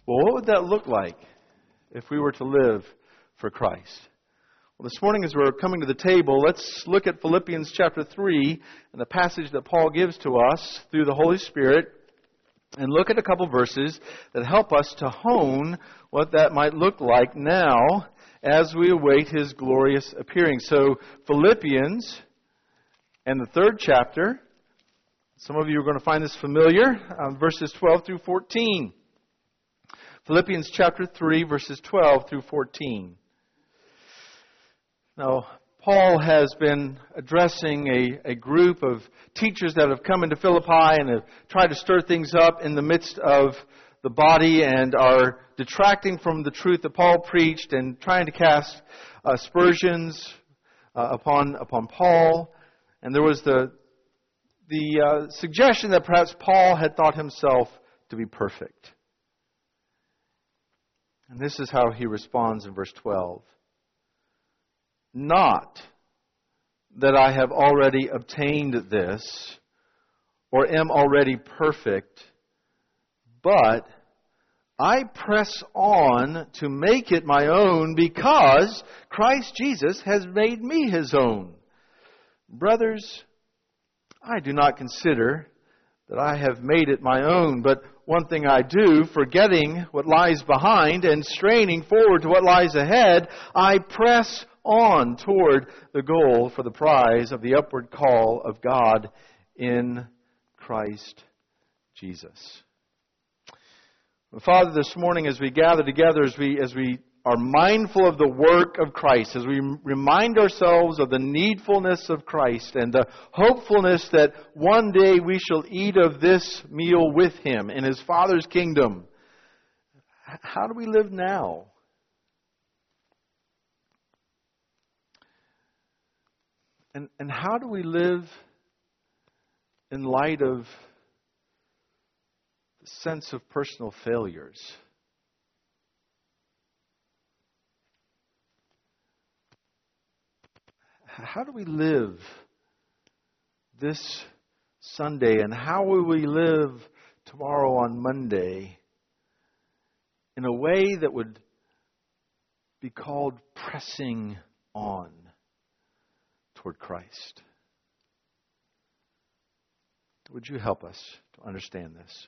Well, what would that look like if we were to live for Christ? Well, this morning as we're coming to the table, let's look at Philippians chapter 3 and the passage that Paul gives to us through the Holy Spirit, and look at a couple verses that help us to hone what that might look like now as we await His glorious appearing. So, Philippians and the 3rd chapter, some of you are going to find this familiar, verses 12 through 14. Philippians chapter 3, verses 12 through 14. Now, Paul has been addressing a group of teachers that have come into Philippi and have tried to stir things up in the midst of the body and are detracting from the truth that Paul preached and trying to cast aspersions upon Paul. And there was the suggestion that perhaps Paul had thought himself to be perfect. And this is how he responds in verse 12. Not that I have already obtained this or am already perfect, but I press on to make it my own because Christ Jesus has made me His own. Brothers, I do not consider that I have made it my own, but one thing I do, forgetting what lies behind and straining forward to what lies ahead, I press on toward the goal for the prize of the upward call of God in Christ Jesus. Father, this morning as we gather together, as we are mindful of the work of Christ, as we remind ourselves of the needfulness of Christ and the hopefulness that one day we shall eat of this meal with Him in His Father's kingdom, how do we live now? And how do we live in light of the sense of personal failures? How do we live this Sunday, and how will we live tomorrow on Monday in a way that would be called pressing on toward Christ? Would you help us to understand this?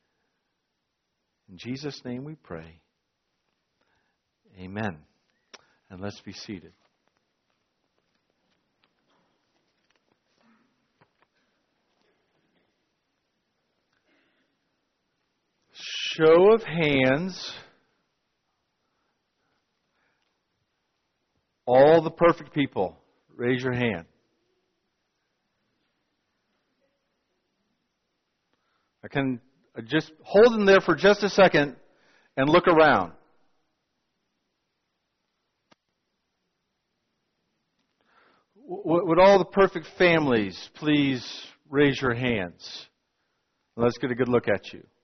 In Jesus' name we pray. Amen. And let's be seated. Show of hands. All the perfect people, raise your hand. I can just hold them there for just a second and look around. Would all the perfect families please raise your hands? Let's get a good look at you.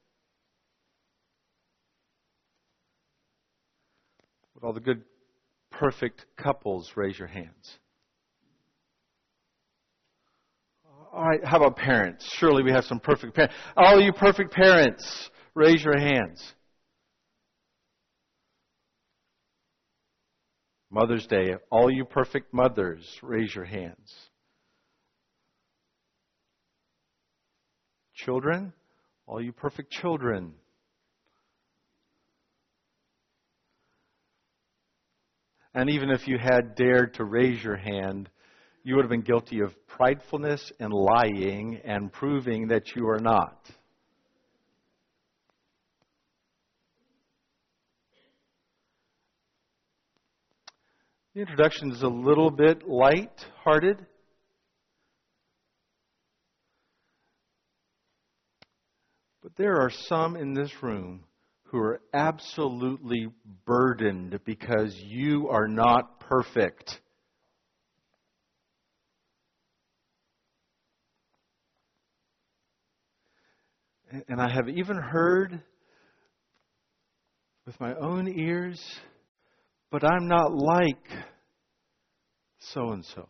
Would all the good, perfect couples raise your hands? All right, how about parents? Surely we have some perfect parents. All you perfect parents, raise your hands. Mother's Day, all you perfect mothers, raise your hands. Children, all you perfect children. And even if you had dared to raise your hand, you would have been guilty of pridefulness and lying and proving that you are not. The introduction is a little bit light-hearted. But there are some in this room who are absolutely burdened because you are not perfect. And I have even heard with my own ears, but I'm not like so-and-so.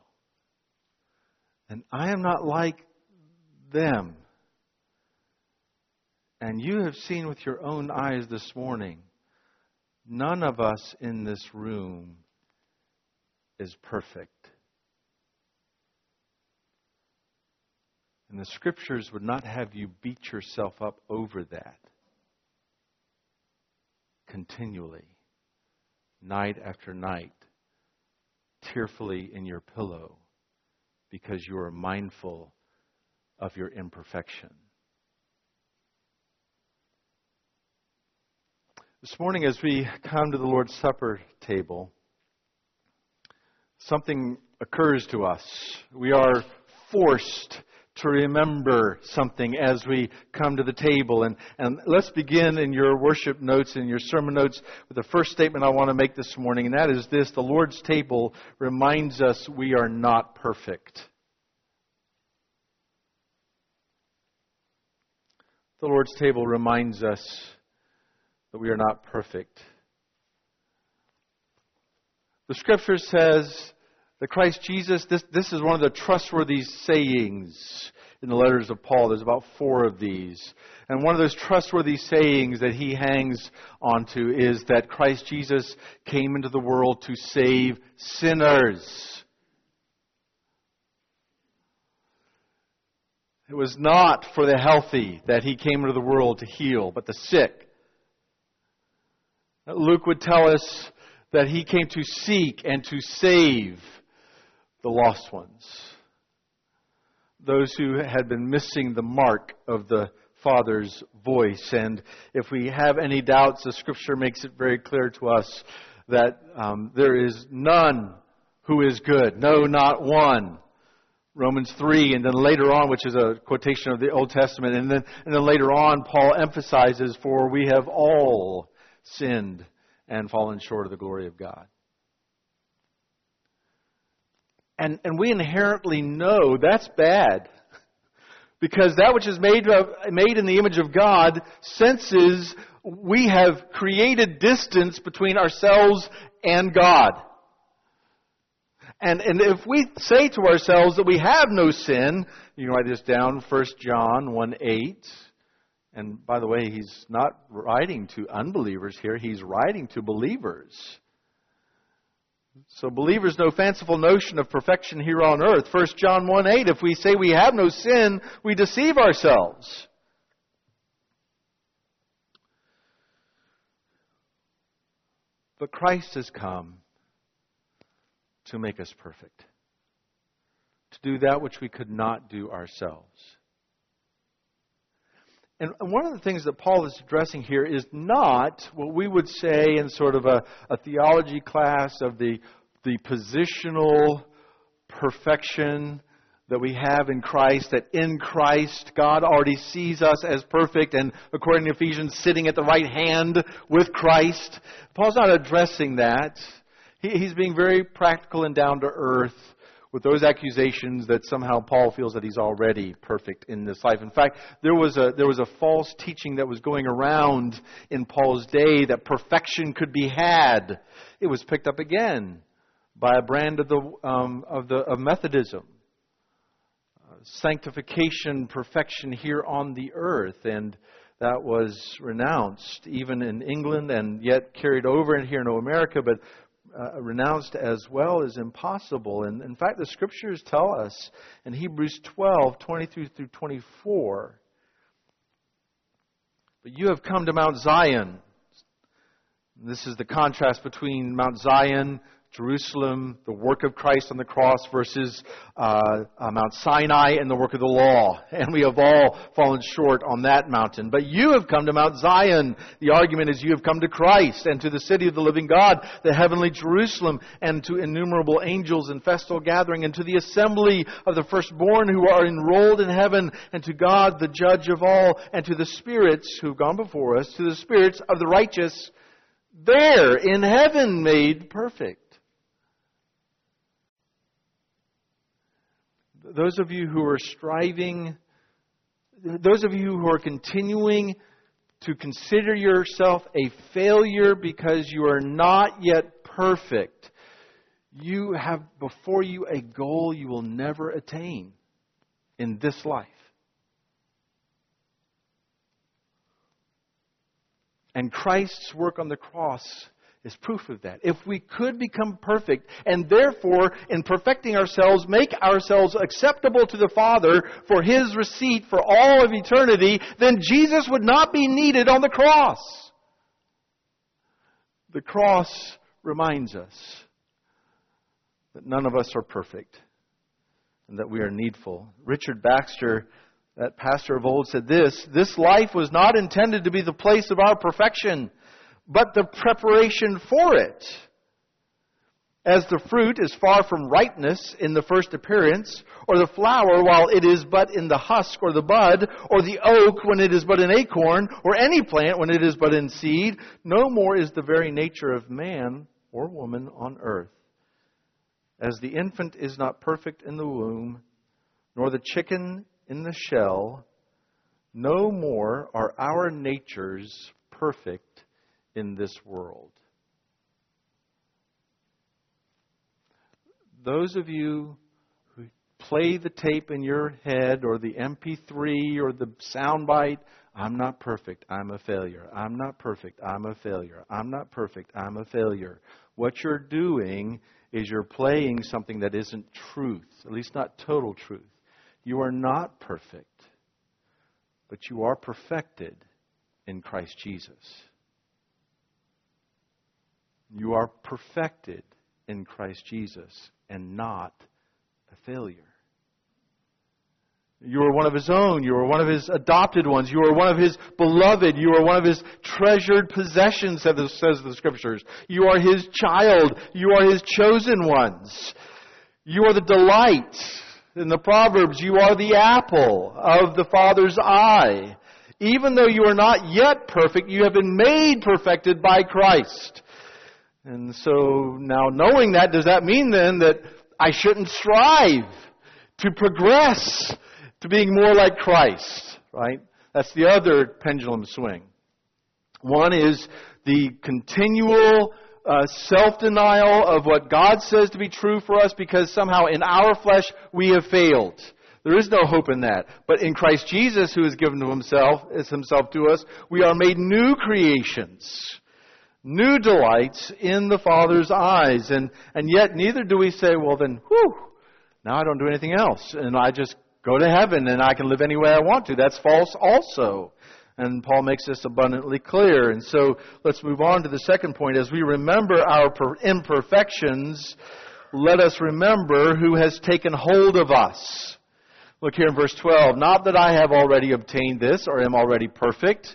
And I am not like them. And you have seen with your own eyes this morning, none of us in this room is perfect. And the Scriptures would not have you beat yourself up over that continually, night after night, tearfully in your pillow, because you are mindful of your imperfection. This morning, as we come to the Lord's Supper table, something occurs to us. We are forced to remember something as we come to the table. And let's begin in your worship notes, in your sermon notes, with the first statement I want to make this morning, and that is this: the Lord's table reminds us we are not perfect. The Lord's table reminds us that we are not perfect. The Scripture says that Christ Jesus, this is one of the trustworthy sayings in the letters of Paul. There's about 4 of these. And one of those trustworthy sayings that he hangs onto is that Christ Jesus came into the world to save sinners. It was not for the healthy that he came into the world to heal, but the sick. Luke would tell us that he came to seek and to save the lost ones, those who had been missing the mark of the Father's voice. And if we have any doubts, the Scripture makes it very clear to us that there is none who is good, no, not one. Romans 3, and then later on, which is a quotation of the Old Testament, and then later on, Paul emphasizes, for we have all sinned and fallen short of the glory of God. And we inherently know that's bad. Because that which is made in the image of God senses we have created distance between ourselves and God. And if we say to ourselves that we have no sin, you can write this down, 1 John 1:8. And by the way, he's not writing to unbelievers here, he's writing to believers. So believers, no fanciful notion of perfection here on earth. 1 John 1:8, if we say we have no sin, we deceive ourselves. But Christ has come to make us perfect, to do that which we could not do ourselves. And one of the things that Paul is addressing here is not what we would say in sort of a theology class of the positional perfection that we have in Christ, that in Christ God already sees us as perfect, and according to Ephesians, sitting at the right hand with Christ. Paul's not addressing that. He's being very practical and down to earth with those accusations that somehow Paul feels that he's already perfect in this life. In fact, there was a false teaching that was going around in Paul's day that perfection could be had. It was picked up again by a brand of Methodism, sanctification, perfection here on the earth, and that was renounced even in England and yet carried over in here in America, but renounced as well as impossible. And in fact, the Scriptures tell us in Hebrews 12:23 through 24, but you have come to Mount Zion. This is the contrast between Mount Zion, Jerusalem, the work of Christ on the cross, versus Mount Sinai and the work of the law. And we have all fallen short on that mountain. But you have come to Mount Zion. The argument is you have come to Christ and to the city of the living God, the heavenly Jerusalem, and to innumerable angels in festal gathering, and to the assembly of the firstborn who are enrolled in heaven, and to God, the judge of all, and to the spirits who have gone before us, to the spirits of the righteous there in heaven made perfect. Those of you who are striving, those of you who are continuing to consider yourself a failure because you are not yet perfect, you have before you a goal you will never attain in this life. And Christ's work on the cross is proof of that. If we could become perfect, and therefore, in perfecting ourselves, make ourselves acceptable to the Father for His receipt for all of eternity, then Jesus would not be needed on the cross. The cross reminds us that none of us are perfect and that we are needful. Richard Baxter, that pastor of old, said this life was not intended to be the place of our perfection, but the preparation for it. As the fruit is far from ripeness in the first appearance, or the flower while it is but in the husk or the bud, or the oak when it is but an acorn, or any plant when it is but in seed, no more is the very nature of man or woman on earth. As the infant is not perfect in the womb, nor the chicken in the shell, no more are our natures perfect in this world. Those of you who play the tape in your head or the MP3 or the soundbite, I'm not perfect, I'm a failure. I'm not perfect, I'm a failure. I'm not perfect, I'm a failure. What you're doing is you're playing something that isn't truth, at least not total truth. You are not perfect, but you are perfected in Christ Jesus. You are perfected in Christ Jesus and not a failure. You are one of His own. You are one of His adopted ones. You are one of His beloved. You are one of His treasured possessions, says the Scriptures. You are His child. You are His chosen ones. You are the delight. In the Proverbs, you are the apple of the Father's eye. Even though you are not yet perfect, you have been made perfected by Christ. And so now knowing that, does that mean then that I shouldn't strive to progress to being more like Christ? Right? That's the other pendulum swing. One is the continual self-denial of what God says to be true for us because somehow in our flesh we have failed. There is no hope in that. But in Christ Jesus, who has given Himself to us, we are made new creations. New delights in the Father's eyes. And yet neither do we say, well then, now I don't do anything else. And I just go to heaven and I can live any way I want to. That's false also. And Paul makes this abundantly clear. And so let's move on to the second point. As we remember our imperfections, let us remember who has taken hold of us. Look here in verse 12. Not that I have already obtained this or am already perfect.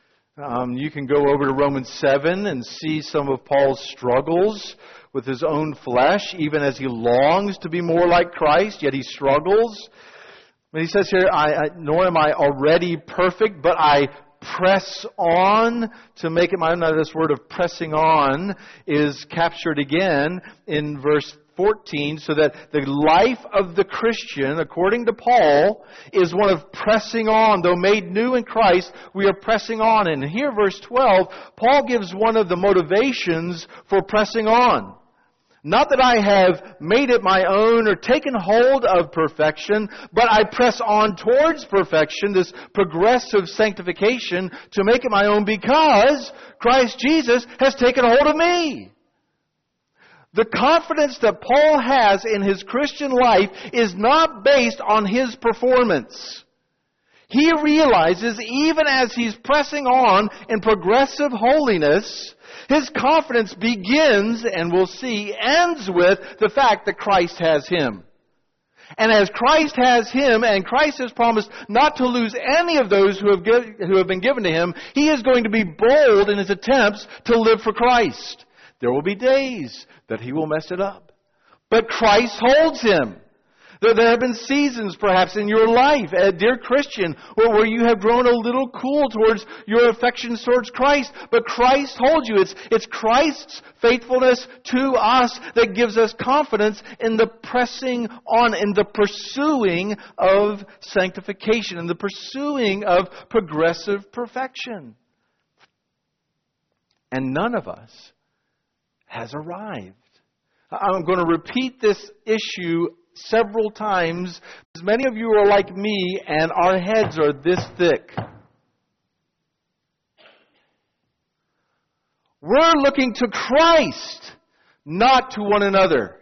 You can go over to Romans 7 and see some of Paul's struggles with his own flesh, even as he longs to be more like Christ, yet he struggles. When he says here, nor am I already perfect, but I press on to make it my own. Now this word of pressing on is captured again in verse 14, so that the life of the Christian, according to Paul, is one of pressing on. Though made new in Christ, we are pressing on. And here, verse 12, Paul gives one of the motivations for pressing on. Not that I have made it my own or taken hold of perfection, but I press on towards perfection, this progressive sanctification, to make it my own because Christ Jesus has taken hold of me. The confidence that Paul has in his Christian life is not based on his performance. He realizes even as he's pressing on in progressive holiness, his confidence begins, and we'll see, ends with the fact that Christ has him. And as Christ has him, and Christ has promised not to lose any of those who have been given to him, he is going to be bold in his attempts to live for Christ. There will be days that he will mess it up. But Christ holds him. There have been seasons, perhaps, in your life, dear Christian, where you have grown a little cool towards your affections towards Christ. But Christ holds you. It's Christ's faithfulness to us that gives us confidence in the pressing on, in the pursuing of sanctification, in the pursuing of progressive perfection. And none of us has arrived. I'm going to repeat this issue several times, because many of you are like me and our heads are this thick. We're looking to Christ, not to one another.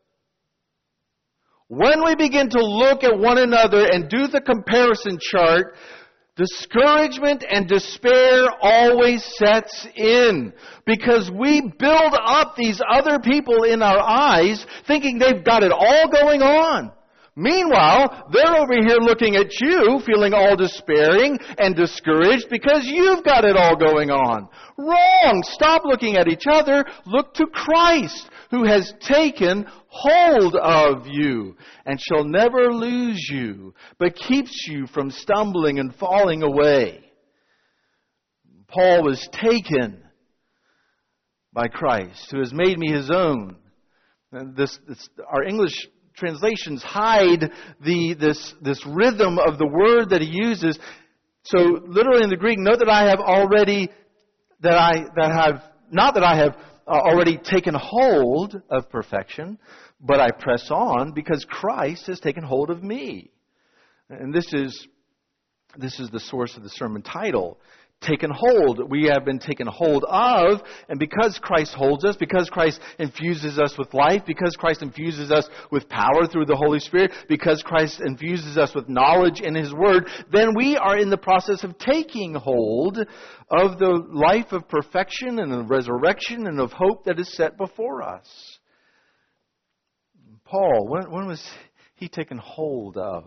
When we begin to look at one another and do the comparison chart, discouragement and despair always sets in, because we build up these other people in our eyes thinking they've got it all going on. Meanwhile, they're over here looking at you, feeling all despairing and discouraged because you've got it all going on. Wrong! Stop looking at each other. Look to Christ, who has taken hold of you and shall never lose you, but keeps you from stumbling and falling away. Paul was taken by Christ, who has made me his own. And our English translations hide this rhythm of the word that he uses. So literally in the Greek, note that I have already already taken hold of perfection, but I press on because Christ has taken hold of me. And this is the source of the sermon title. Taken hold. We have been taken hold of, and because Christ holds us, because Christ infuses us with life, because Christ infuses us with power through the Holy Spirit, because Christ infuses us with knowledge in His Word, then we are in the process of taking hold of the life of perfection and of resurrection and of hope that is set before us. Paul, when was he taken hold of?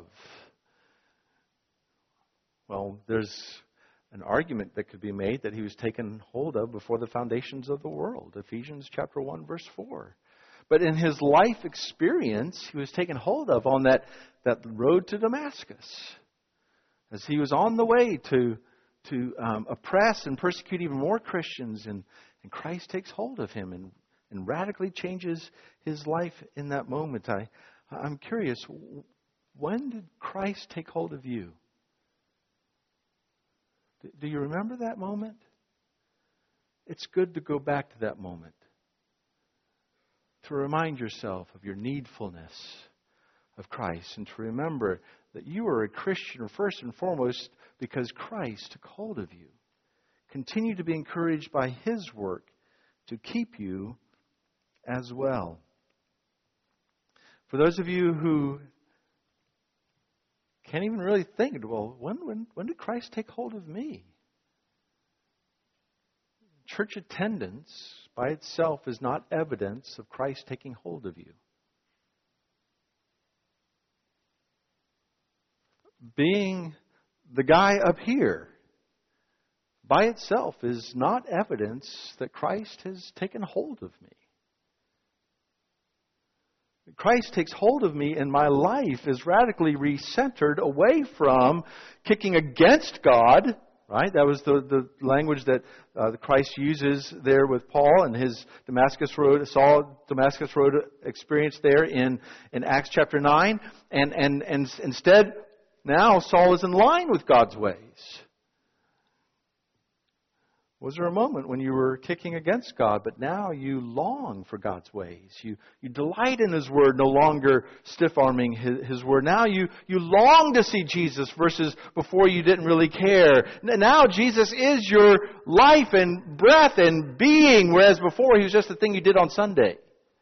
Well, there's an argument that could be made that he was taken hold of before the foundations of the world. Ephesians chapter 1, verse 4. But in his life experience, he was taken hold of on that road to Damascus. As he was on the way to oppress and persecute even more Christians, and Christ takes hold of him and radically changes his life in that moment. I'm curious, when did Christ take hold of you? Do you remember that moment? It's good to go back to that moment, to remind yourself of your needfulness of Christ, and to remember that you are a Christian first and foremost because Christ took hold of you. Continue to be encouraged by His work to keep you as well. For those of you who can't even really think, well, when did Christ take hold of me? Church attendance by itself is not evidence of Christ taking hold of you. Being the guy up here by itself is not evidence that Christ has taken hold of me. Christ takes hold of me and my life is radically recentered away from kicking against God, right? That was the language that Christ uses there with Paul and his Damascus Road experience there in Acts chapter 9. And instead, now Saul is in line with God's ways. Was there a moment when you were kicking against God, but now you long for God's ways? You delight in His Word, no longer stiff-arming His Word. Now you long to see Jesus versus before you didn't really care. Now Jesus is your life and breath and being, whereas before He was just the thing you did on Sunday.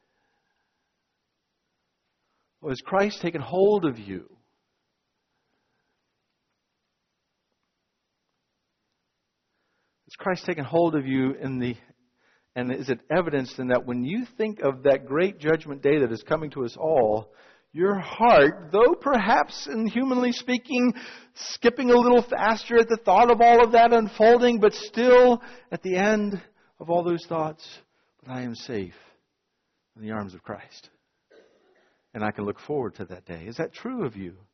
Well, has Christ taken hold of you? Has Christ taken hold of you and is it evidenced in that when you think of that great judgment day that is coming to us all, your heart, though perhaps, and humanly speaking, skipping a little faster at the thought of all of that unfolding, but still at the end of all those thoughts, but I am safe in the arms of Christ. And I can look forward to that day. Is that true of you?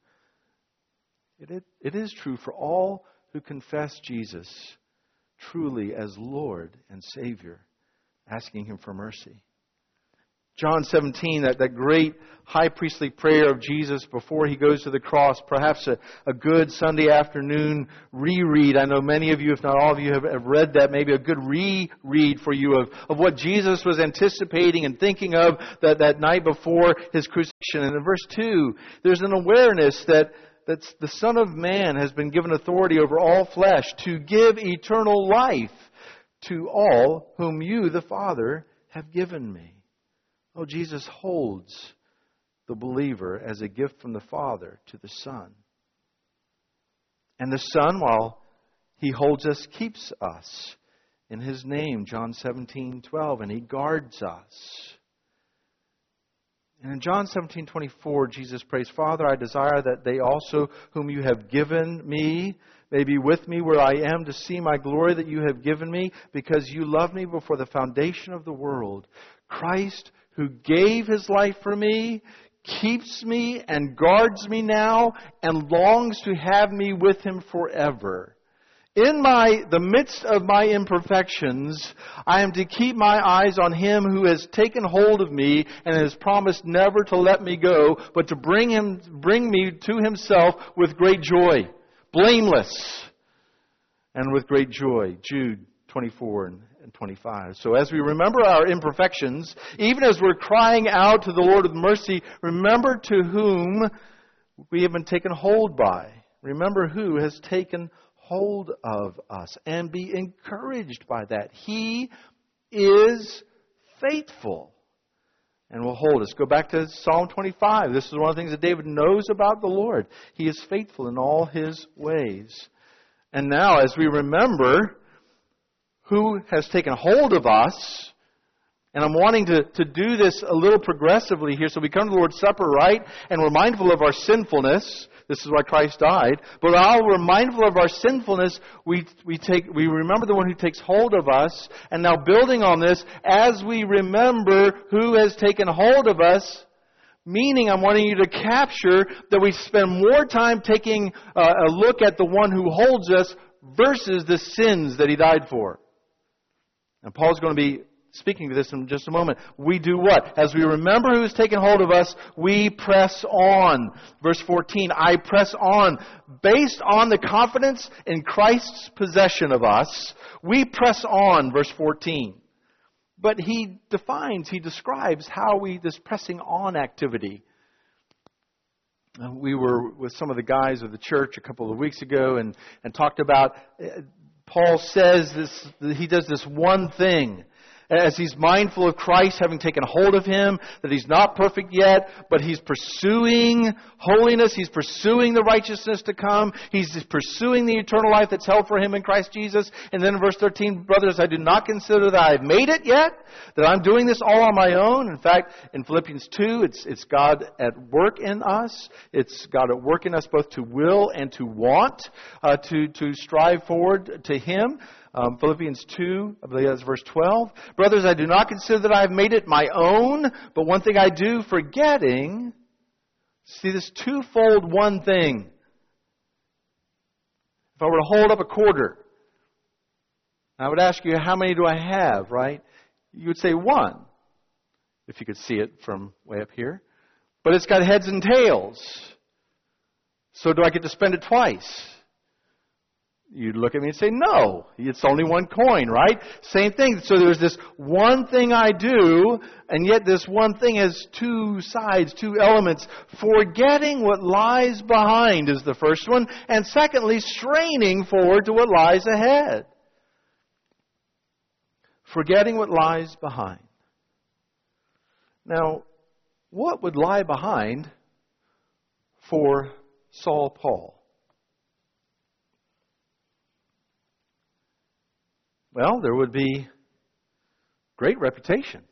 It is true for all who confess Jesus truly as Lord and Savior, asking Him for mercy. John 17, that great high priestly prayer of Jesus before He goes to the cross, perhaps a good Sunday afternoon reread. I know many of you, if not all of you, have read that. Maybe a good reread for you of what Jesus was anticipating and thinking of that night before His crucifixion. And in verse 2, there's an awareness that the Son of Man has been given authority over all flesh to give eternal life to all whom you, the Father, have given me. Oh, Jesus holds the believer as a gift from the Father to the Son. And the Son, while He holds us, keeps us in His name, John 17:12, and He guards us. And in John 17:24, Jesus prays, Father, I desire that they also whom you have given me may be with me where I am, to see my glory that you have given me, because you loved me before the foundation of the world. Christ, who gave His life for me, keeps me and guards me now, and longs to have me with Him forever. In the midst of my imperfections, I am to keep my eyes on Him who has taken hold of me and has promised never to let me go, but to bring me to Himself with great joy, blameless, and with great joy. Jude 24 and 25. So as we remember our imperfections, even as we're crying out to the Lord of mercy, remember to whom we have been taken hold by. Remember who has taken hold of us, and be encouraged by that. He is faithful and will hold us. Go back to Psalm 25. This is one of the things that David knows about the Lord. He is faithful in all His ways. And now, as we remember who has taken hold of us, and I'm wanting to do this a little progressively here. So we come to the Lord's Supper, right? And we're mindful of our sinfulness. This is why Christ died. But while we're mindful of our sinfulness, we remember the one who takes hold of us. And now building on this, as we remember who has taken hold of us, meaning I'm wanting you to capture that we spend more time taking a look at the one who holds us versus the sins that He died for. And Paul's going to be speaking to this in just a moment. We do what? As we remember who has taken hold of us, we press on. Verse 14, I press on. Based on the confidence in Christ's possession of us, we press on. Verse 14. But he describes how this pressing on activity. We were with some of the guys of the church a couple of weeks ago and talked about, Paul says he does this one thing. As he's mindful of Christ having taken hold of him, that he's not perfect yet, but he's pursuing holiness, he's pursuing the righteousness to come, he's pursuing the eternal life that's held for him in Christ Jesus. And then in verse 13, brothers, I do not consider that I've made it yet, that I'm doing this all on my own. In fact, in Philippians 2, it's God at work in us. It's God at work in us both to will and to want, to strive forward to Him. Philippians 2, I believe that's verse 12. Brothers, I do not consider that I have made it my own, but one thing I do, forgetting. See this twofold one thing. If I were to hold up a quarter, I would ask you, how many do I have, right? You would say one, if you could see it from way up here. But it's got heads and tails. So do I get to spend it twice? You'd look at me and say, no, it's only one coin, right? Same thing. So there's this one thing I do, and yet this one thing has two sides, two elements. Forgetting what lies behind is the first one, and secondly, straining forward to what lies ahead. Forgetting what lies behind. Now, what would lie behind for Saul Paul? Well, there would be great reputation.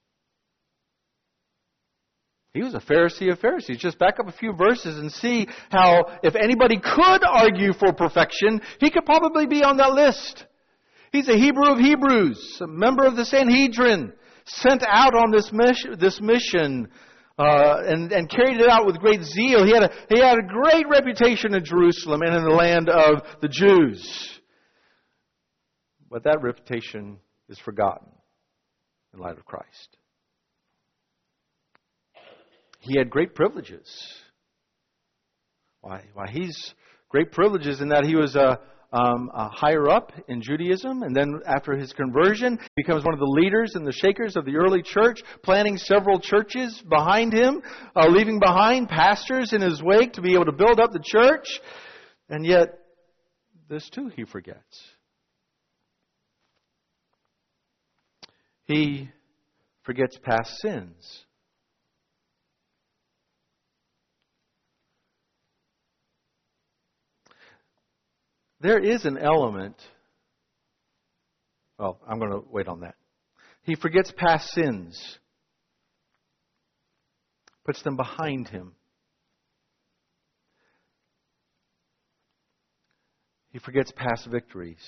He was a Pharisee of Pharisees. Just back up a few verses and see how, if anybody could argue for perfection, he could probably be on that list. He's a Hebrew of Hebrews, a member of the Sanhedrin, sent out on this mission and carried it out with great zeal. He had a great reputation in Jerusalem and in the land of the Jews. But that reputation is forgotten in light of Christ. He had great privileges. Why? He's great privileges in that he was a higher up in Judaism, and then after his conversion, becomes one of the leaders and the shakers of the early church, planting several churches behind him, leaving behind pastors in his wake to be able to build up the church. And yet, this too he forgets. He forgets past sins. There is an element. Well, I'm going to wait on that. He forgets past sins. Puts them behind him. He forgets past victories.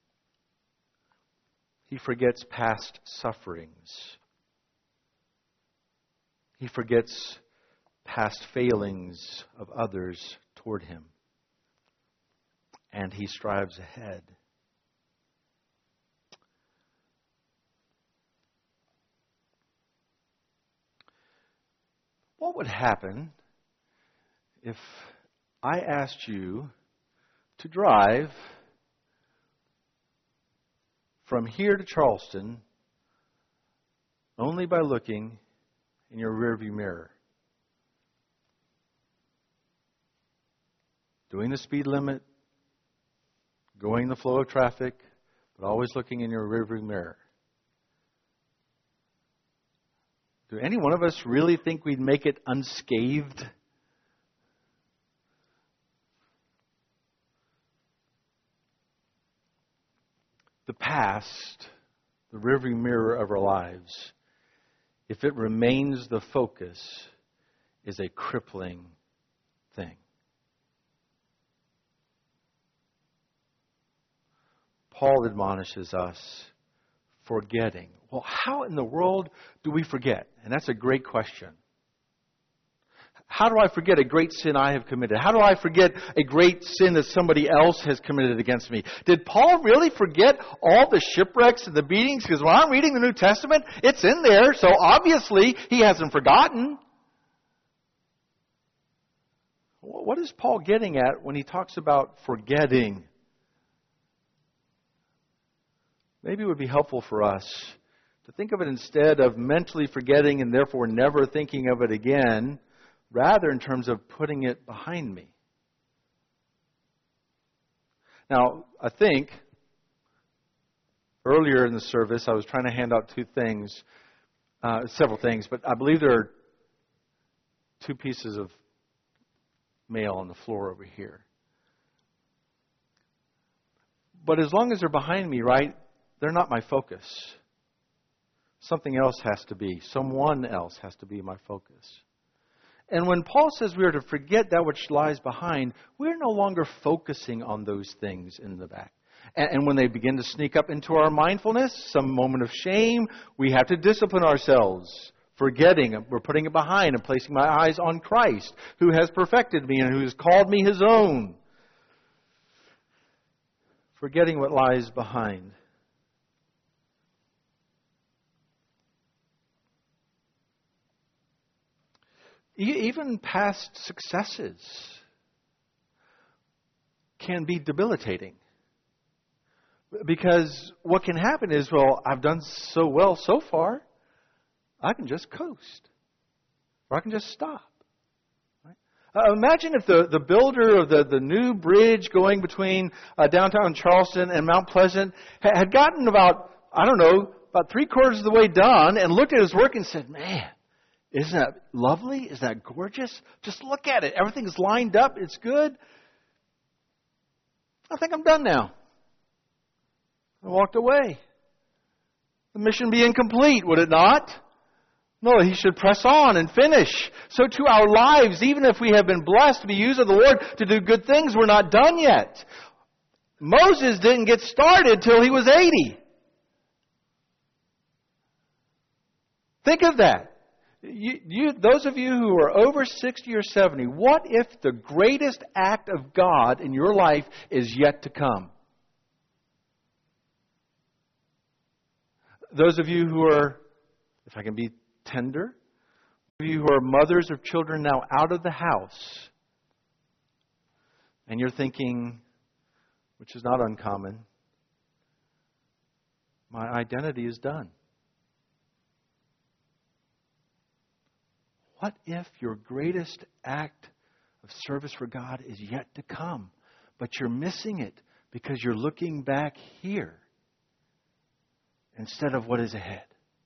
He forgets past sufferings. He forgets past failings of others toward him. And he strives ahead. What would happen if I asked you to drive from here to Charleston only by looking in your rearview mirror? Doing the speed limit, going the flow of traffic, but always looking in your rearview mirror. Do any one of us really think we'd make it unscathed? The past, the rearview mirror of our lives, if it remains the focus, is a crippling thing. Paul admonishes us, forgetting. Well, how in the world do we forget? And that's a great question. How do I forget a great sin I have committed? How do I forget a great sin that somebody else has committed against me? Did Paul really forget all the shipwrecks and the beatings? Because when I'm reading the New Testament, it's in there, so obviously he hasn't forgotten. What is Paul getting at when he talks about forgetting? Maybe it would be helpful for us to think of it instead of mentally forgetting and therefore never thinking of it again, rather in terms of putting it behind me. Now, I think earlier in the service I was trying to hand out several things, but I believe there are two pieces of mail on the floor over here. But as long as they're behind me, right, they're not my focus. Something else has to be. Someone else has to be my focus. And when Paul says we are to forget that which lies behind, we're no longer focusing on those things in the back. And when they begin to sneak up into our mindfulness, some moment of shame, we have to discipline ourselves. Forgetting, we're putting it behind and placing my eyes on Christ, who has perfected me and who has called me His own. Forgetting what lies behind. Even past successes can be debilitating. Because what can happen is, well, I've done so well so far, I can just coast. Or I can just stop. Right? Imagine if the builder of the new bridge going between downtown Charleston and Mount Pleasant had gotten about 3/4 of the way done and looked at his work and said, man, isn't that lovely? Isn't that gorgeous? Just look at it. Everything's lined up. It's good. I think I'm done now. I walked away. The mission be incomplete, would it not? No, he should press on and finish. So to our lives, even if we have been blessed to be used of the Lord to do good things, we're not done yet. Moses didn't get started till he was 80. Think of that. Those of you who are over 60 or 70, what if the greatest act of God in your life is yet to come? Those of you who are, if I can be tender, those of you who are mothers of children now out of the house, and you're thinking, which is not uncommon, my identity is done. What if your greatest act of service for God is yet to come, but you're missing it because you're looking back here instead of what is ahead?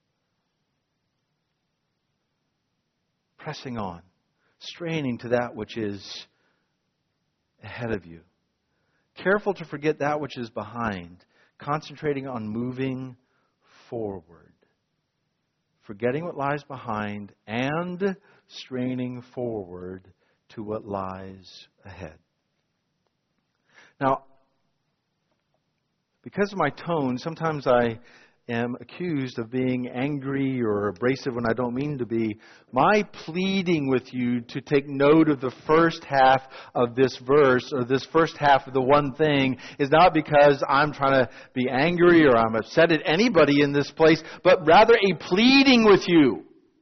pressing on, straining to that which is ahead of you. Careful to forget that which is behind, concentrating on moving forward. Forgetting what lies behind and straining forward to what lies ahead. Now, because of my tone, sometimes I am accused of being angry or abrasive when I don't mean to be. My pleading with you to take note of the first half of this verse, or this first half of the one thing, is not because I'm trying to be angry or I'm upset at anybody in this place, but rather a pleading with you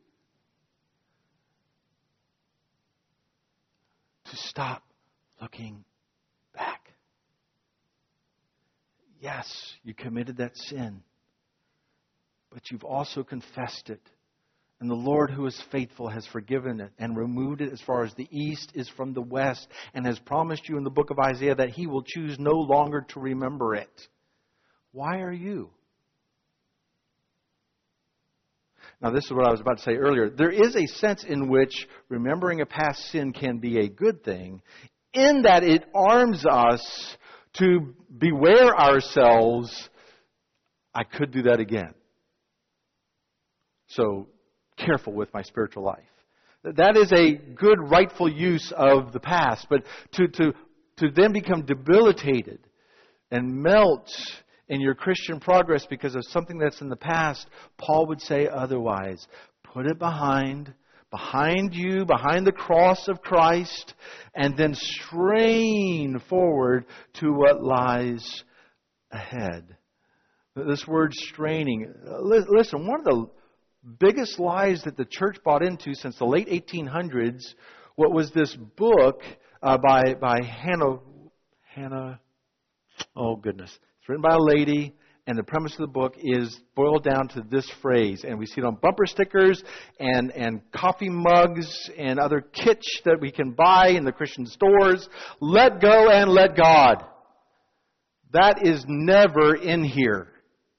to stop looking back. Yes, you committed that sin, but you've also confessed it. And the Lord who is faithful has forgiven it and removed it as far as the east is from the west, and has promised you in the book of Isaiah that He will choose no longer to remember it. Why are you? Now, this is what I was about to say earlier. There is a sense in which remembering a past sin can be a good thing, in that it arms us to beware ourselves. I could do that again. So, careful with my spiritual life. That is a good, rightful use of the past. But to then become debilitated and melt in your Christian progress because of something that's in the past, Paul would say otherwise. Put it behind you, behind the cross of Christ, and then strain forward to what lies ahead. This word straining. Listen, one of the biggest lies that the church bought into since the late 1800s, what was this book by Hannah, oh goodness. It's written by a lady, and the premise of the book is boiled down to this phrase, and we see it on bumper stickers and coffee mugs and other kitsch that we can buy in the Christian stores. Let go and let God. That is never in here.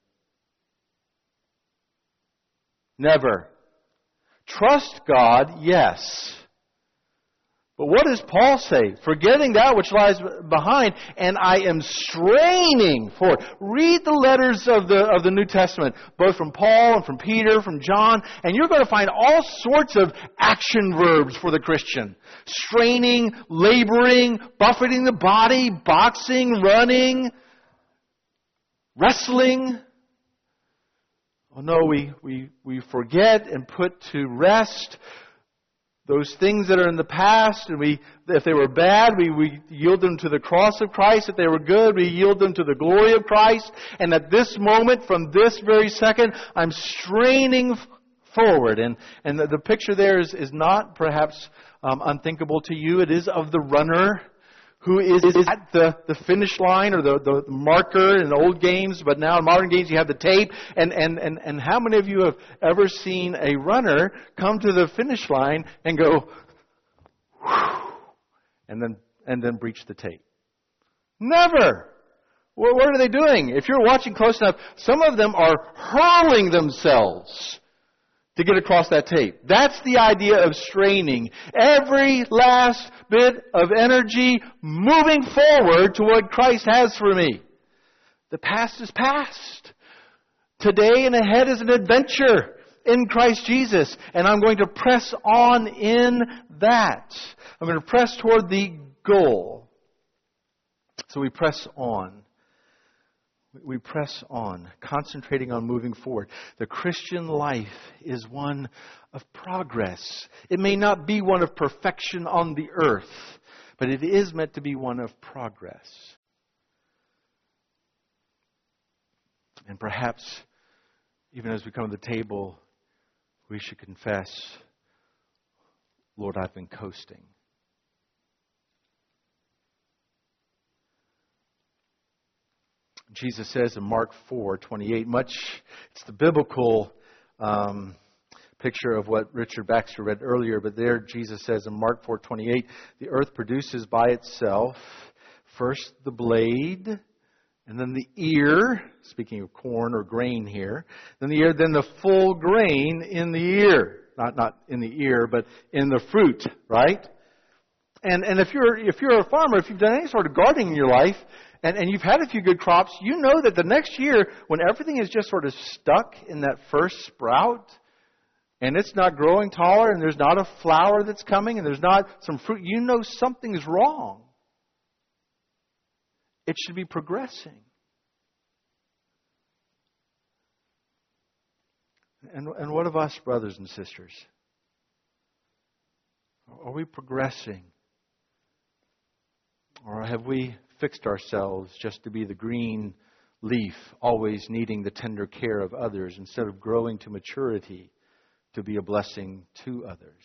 Never. Trust God, yes. But what does Paul say? Forgetting that which lies behind, and I am straining forward. Read the letters of the New Testament, both from Paul and from Peter, from John, and you're going to find all sorts of action verbs for the Christian. Straining, laboring, buffeting the body, boxing, running, wrestling. Oh no, we forget and put to rest those things that are in the past, and if they were bad, we yield them to the cross of Christ. If they were good, we yield them to the glory of Christ. And at this moment, from this very second, I'm straining forward. And the picture there is not perhaps unthinkable to you. It is of the runner who is at the finish line, or the marker in the old games, but now in modern games you have the tape. And how many of you have ever seen a runner come to the finish line and go, whew, and then breach the tape? Never! Well, what are they doing? If you're watching close enough, some of them are hurling themselves to get across that tape. That's the idea of straining. Every last bit of energy moving forward to what Christ has for me. The past is past. Today and ahead is an adventure in Christ Jesus. And I'm going to press on in that. I'm going to press toward the goal. So we press on. We press on, concentrating on moving forward. The Christian life is one of progress. It may not be one of perfection on the earth, but it is meant to be one of progress. And perhaps, even as we come to the table, we should confess, Lord, I've been coasting. Jesus says in Mark 4:28, it's the biblical picture of what Richard Baxter read earlier, but there Jesus says in Mark 4:28, the earth produces by itself first the blade, and then the ear, speaking of corn or grain here, then the ear, then the full grain in the ear. not in the ear, but in the fruit, right? And if you're a farmer, if you've done any sort of gardening in your life, and you've had a few good crops, you know that the next year, when everything is just sort of stuck in that first sprout, and it's not growing taller, and there's not a flower that's coming, and there's not some fruit, you know something's wrong. It should be progressing. And what of us, brothers and sisters? Are we progressing? Or have we fixed ourselves just to be the green leaf, always needing the tender care of others, instead of growing to maturity to be a blessing to others?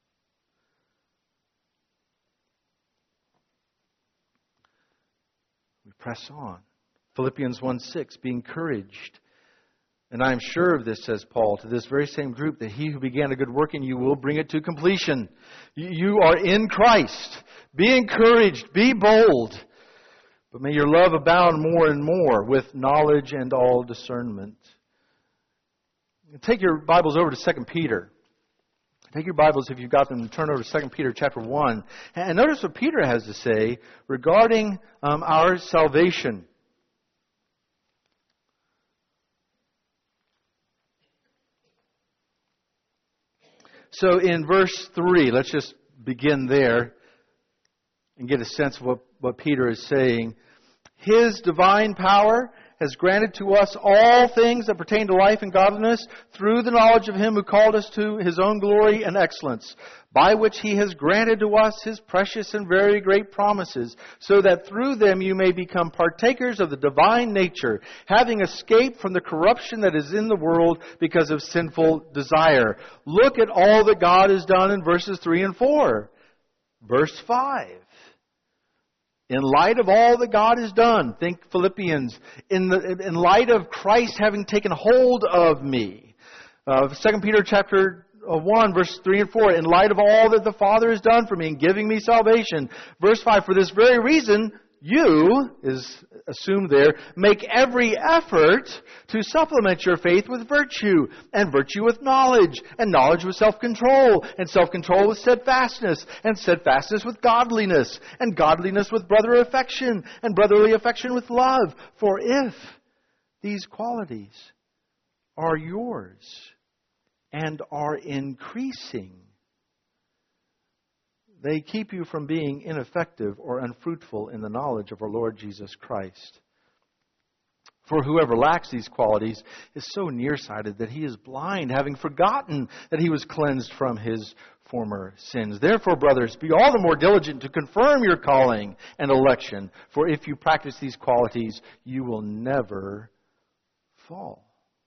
We press on. Philippians 1:6, be encouraged. And I am sure of this, says Paul, to this very same group, that he who began a good work in you will bring it to completion. You are in Christ. Be encouraged. Be bold. But may your love abound more and more with knowledge and all discernment. Take your Bibles over to 2 Peter. Take your Bibles, if you've got them, and turn over to 2 Peter chapter 1. And notice what Peter has to say regarding our salvation. So in verse 3, let's just begin there and get a sense of what Peter is saying. His divine power has granted to us all things that pertain to life and godliness through the knowledge of Him who called us to His own glory and excellence, by which He has granted to us His precious and very great promises, so that through them you may become partakers of the divine nature, having escaped from the corruption that is in the world because of sinful desire. Look at all that God has done in verses 3 and 4. Verse 5. In light of all that God has done, think Philippians, in light of Christ having taken hold of me. 2 Peter chapter 1, verse 3 and 4, in light of all that the Father has done for me in giving me salvation. Verse 5, for this very reason, you, is assumed there, make every effort to supplement your faith with virtue, and virtue with knowledge, and knowledge with self-control, and self-control with steadfastness, and steadfastness with godliness, and godliness with brotherly affection, and brotherly affection with love. For if these qualities are yours and are increasing, they keep you from being ineffective or unfruitful in the knowledge of our Lord Jesus Christ. For whoever lacks these qualities is so nearsighted that he is blind, having forgotten that he was cleansed from his former sins. Therefore, brothers, be all the more diligent to confirm your calling and election, for if you practice these qualities, you will never fall.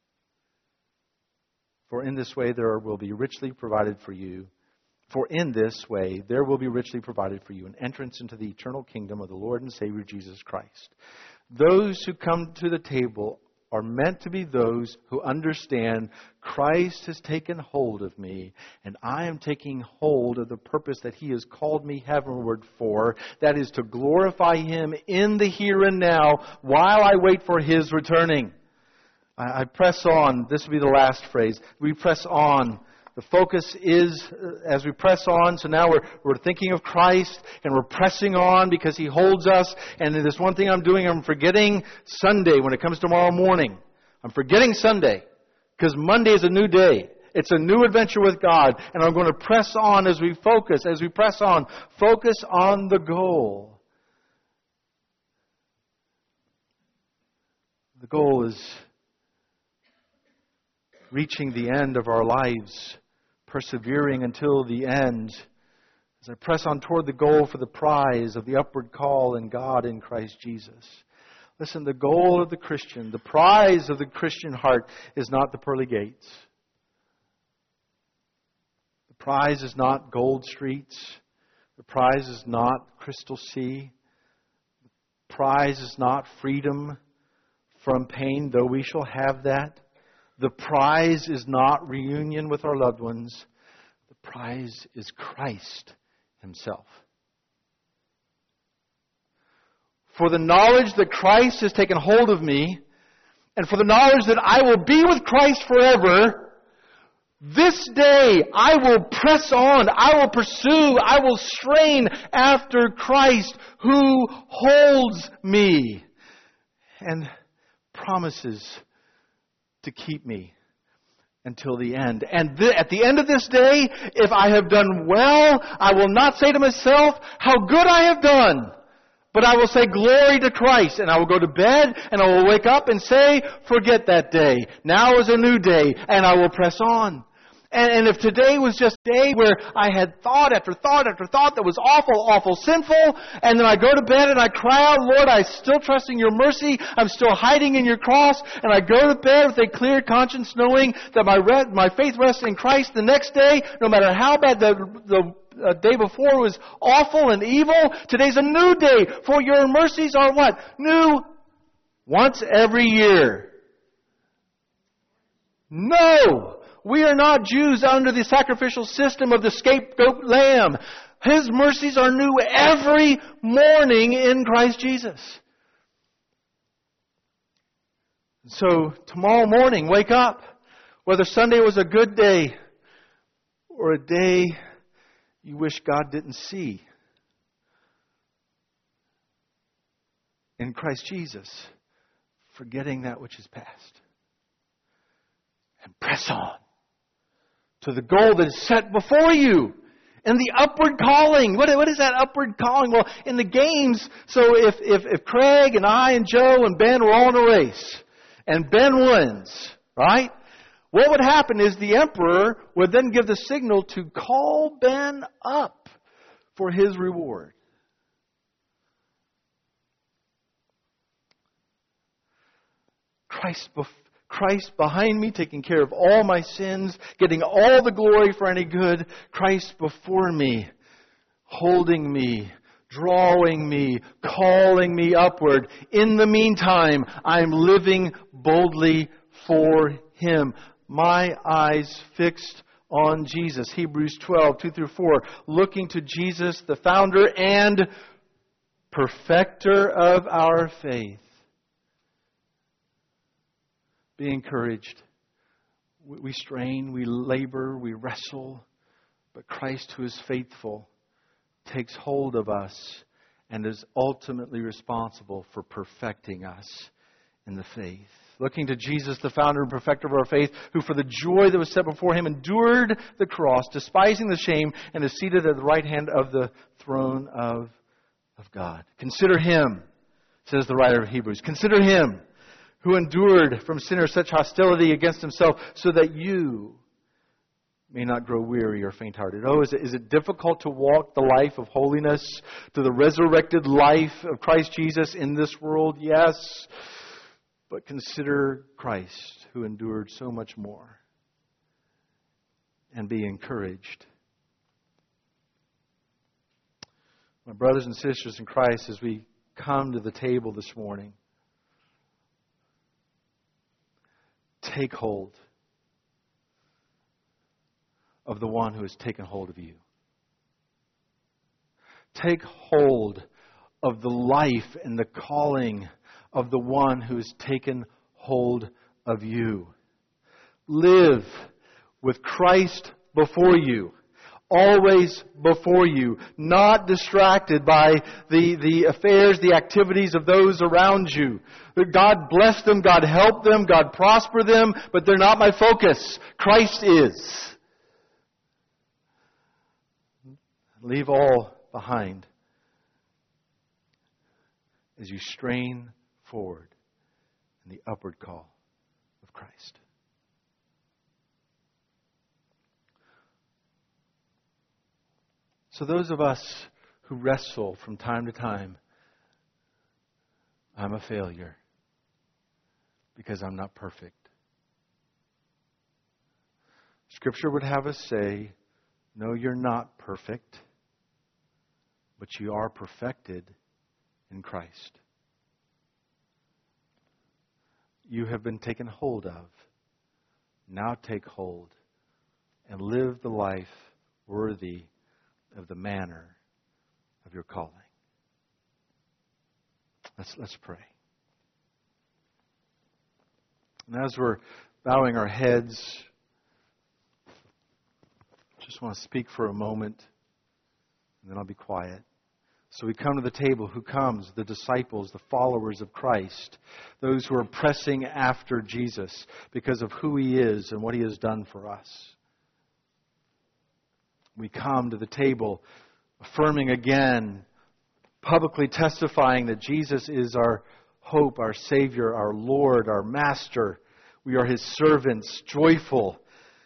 For in this way there will be richly provided for you. For in this way, there will be richly provided for you an entrance into the eternal kingdom of the Lord and Savior Jesus Christ. Those who come to the table are meant to be those who understand Christ has taken hold of me, and I am taking hold of the purpose that He has called me heavenward for. That is to glorify Him in the here and now while I wait for His returning. I press on. This will be the last phrase. We press on. The focus is, as we press on, so now we're thinking of Christ, and we're pressing on because He holds us. And there's one thing I'm doing, I'm forgetting Sunday when it comes tomorrow morning. I'm forgetting Sunday, because Monday is a new day. It's a new adventure with God. And I'm going to press on as we press on. Focus on the goal. The goal is reaching the end of our lives, persevering until the end, as I press on toward the goal for the prize of the upward call in God in Christ Jesus. Listen, the goal of the Christian, the prize of the Christian heart is not the pearly gates. The prize is not gold streets. The prize is not crystal sea. The prize is not freedom from pain, though we shall have that. The prize is not reunion with our loved ones. The prize is Christ Himself. For the knowledge that Christ has taken hold of me, and for the knowledge that I will be with Christ forever, This day I will press on, I will pursue, I will strain after Christ who holds me and promises to keep me until the end. And at the end of this day, if I have done well, I will not say to myself, how good I have done. But I will say, glory to Christ. And I will go to bed and I will wake up and say, forget that day. Now is a new day and I will press on. And if today was just a day where I had thought after thought after thought that was awful, sinful, and then I go to bed and I cry out, Lord, I'm still trusting your mercy, I'm still hiding in your cross, and I go to bed with a clear conscience knowing that my faith rests in Christ, the next day, no matter how bad the day before was awful and evil, today's a new day, for your mercies are what? New once every year. No! We are not Jews under the sacrificial system of the scapegoat lamb. His mercies are new every morning in Christ Jesus. So tomorrow morning, wake up. Whether Sunday was a good day or a day you wish God didn't see. In Christ Jesus, forgetting that which is past. And press on to the goal that is set before you. And the upward calling. What is that upward calling? Well, in the games, so if Craig and I and Joe and Ben were all in a race, and Ben wins, right? What would happen is the emperor would then give the signal to call Ben up for his reward. Christ behind me, taking care of all my sins, getting all the glory for any good. Christ before me, holding me, drawing me, calling me upward. In the meantime, I'm living boldly for Him. My eyes fixed on Jesus. Hebrews 12, 2-4. Looking to Jesus, the founder and perfecter of our faith. Be encouraged. We strain, we labor, we wrestle, but Christ, who is faithful, takes hold of us and is ultimately responsible for perfecting us in the faith. Looking to Jesus, the founder and perfecter of our faith, who for the joy that was set before Him endured the cross, despising the shame, and is seated at the right hand of the throne of God. Consider Him, says the writer of Hebrews. Consider Him who endured from sinners such hostility against Himself, so that you may not grow weary or faint-hearted. Oh, is it difficult to walk the life of holiness, to the resurrected life of Christ Jesus in this world? Yes. But consider Christ, who endured so much more. And be encouraged. My brothers and sisters in Christ, as we come to the table this morning, take hold of the one who has taken hold of you. Take hold of the life and the calling of the one who has taken hold of you. Live with Christ before you. Always before you. Not distracted by the affairs, the activities of those around you. God bless them, God help them, God prosper them, but they're not my focus. Christ is. Leave all behind as you strain forward in the upward call of Christ. So those of us who wrestle from time to time, I'm a failure because I'm not perfect. Scripture would have us say, no, you're not perfect, but you are perfected in Christ. You have been taken hold of. Now take hold and live the life worthy of the manner of your calling. Let's pray. And as we're bowing our heads, just want to speak for a moment, and then I'll be quiet. So we come to the table. Who comes? The disciples, the followers of Christ, those who are pressing after Jesus because of who He is and what He has done for us. We come to the table affirming again, publicly testifying that Jesus is our hope, our Savior, our Lord, our Master. We are His servants, joyful.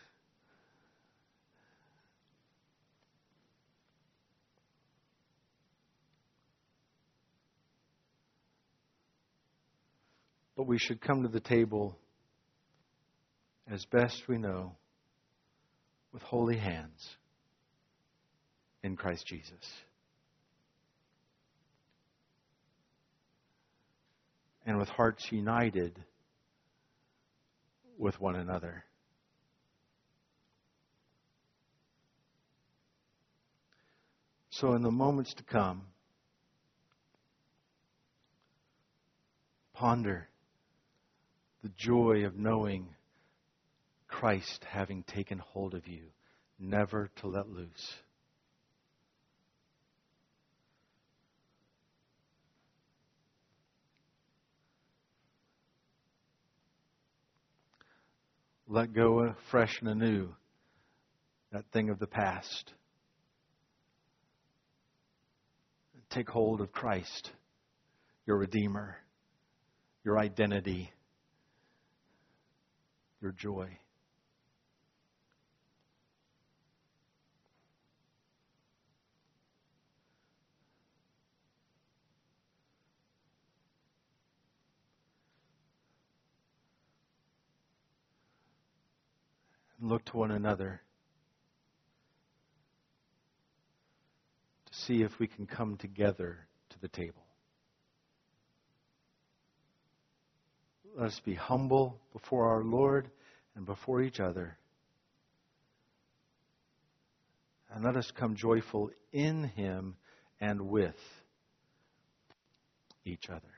But we should come to the table as best we know with holy hands in Christ Jesus. And with hearts united with one another. So in the moments to come, ponder the joy of knowing Christ having taken hold of you, never to let loose. Let go fresh and anew that thing of the past. Take hold of Christ, your Redeemer, your identity, your joy. And look to one another to see if we can come together to the table. Let us be humble before our Lord and before each other. And let us come joyful in Him and with each other.